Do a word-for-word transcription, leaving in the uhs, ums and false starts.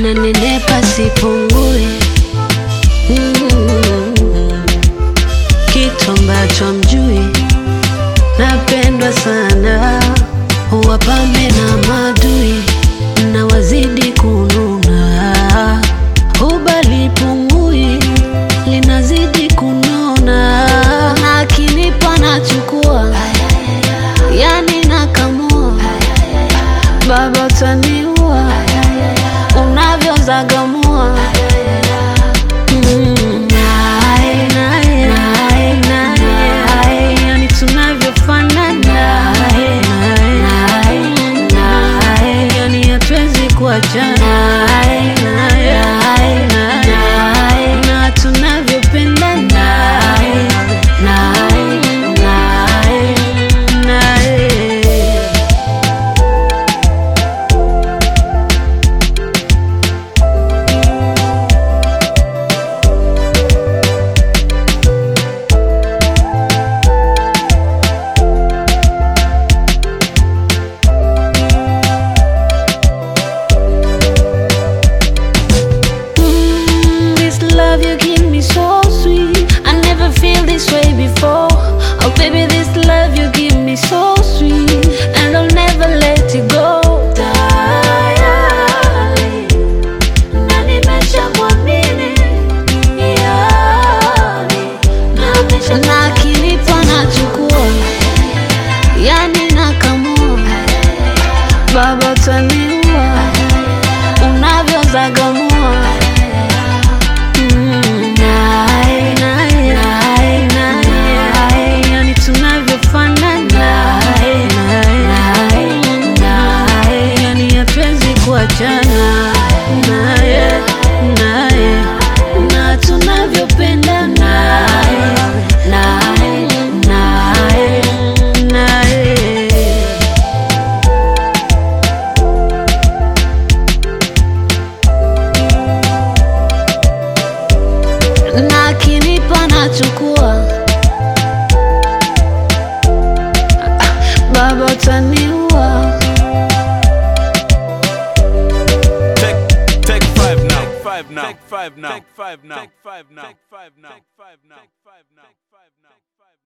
nanenepa sipungui. mm-hmm. Kitu ambacho mjui, napendwa sana, wapambe na madui na wazidi kununa. Ubali pungui, linazidi kunona, na akinipa nachukua, yani nakamua. Baba utaniua, unavyozagamua. Mm, nae, nae, nae, nae, yani tunavyofanana. Nae, nae, nae, yani hatuwezi kuachana. Nae, nae, nae, na tunavyopendana. Nae, nae, nae, nae. You give me so sweet, I never feel this way before. Oh baby, this love you give me so sweet, and I'll never let it go. Tayari na nimeshamwamini, yani na akinipa nachukua, yani nakamua. Baba utaniua, unavyozagamua. Kuachana naye, naye, na tunavyopenda naye, naye, naye, naye. Na akinipa nachukua, baba utaniua. Five now. Take five now. Take five now. Take five now. Take five now. Take five now. Take five now.